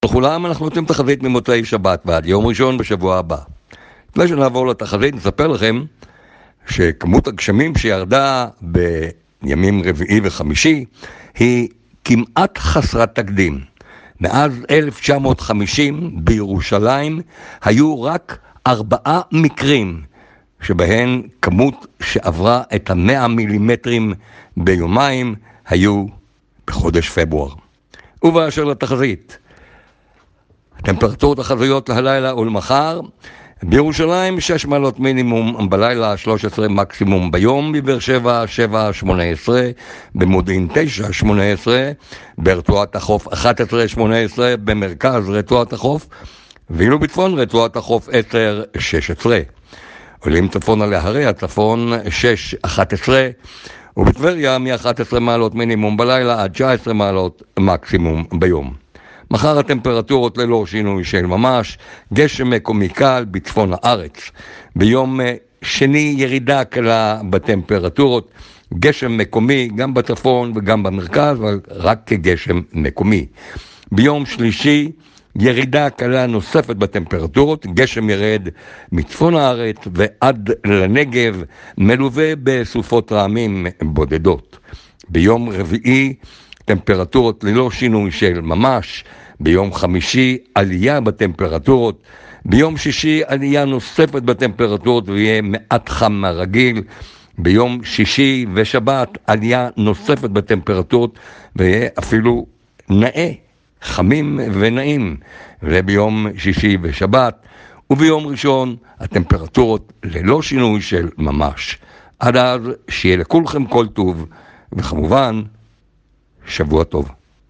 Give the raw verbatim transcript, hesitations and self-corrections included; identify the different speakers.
Speaker 1: לכולם אנחנו נותנים תחזית ממוצאי שבת ועד יום ראשון בשבוע הבא. לפני שנעבור לתחזית נספר לכם שכמות הגשמים שירדה בימים רביעי וחמישי היא כמעט חסרת תקדים. מאז אלף תשע מאות וחמישים בירושלים היו רק ארבעה מקרים שבהן כמות שעברה את המאה מילימטרים ביומיים היו בחודש פברואר. ובאשר לתחזית, הטמפרטורות החזויות להלילה ולמחר: בירושלים שש מעלות מינימום בלילה, שלוש עשרה מקסימום ביום, בבאר שבע שבע שמונה עשרה, במודיעין תשע שמונה עשרה, ברצועת החוף אחת עשרה שמונה עשרה, במרכז רצועת החוף, ואילו בצפון רצועת החוף עשר שש עשרה. עולים צפונה להרי הצפון שש אחת עשרה, ובטבריה מ-אחת עשרה מעלות מינימום בלילה עד תשע עשרה מעלות מקסימום ביום. מחר הטמפרטורות ללא שינוי של ממש, גשם מקומי קל בצפון הארץ. ביום שני ירידה קלה בטמפרטורות, גשם מקומי גם בצפון וגם במרכז, אבל רק כגשם מקומי. ביום שלישי ירידה קלה נוספת בטמפרטורות, גשם ירד מצפון הארץ ועד לנגב, מלווה בסופות רעמים בודדות. ביום רביעי טמפרטורות ללא שינוי של ממש, ביום חמישי עלייה בטמפרטורות, ביום שישי עלייה נוספת בטמפרטורות ויהיה מעט חם מהרגיל, ביום שישי ושבת עלייה נוספת בטמפרטורות ויהיה אפילו נאה, חמים ונעים, וביום שישי ושבת, וביום ראשון הטמפרטורות ללא שינוי של ממש. עד אז שיהיה לכולכם כל טוב, וכמובן שבוע טוב.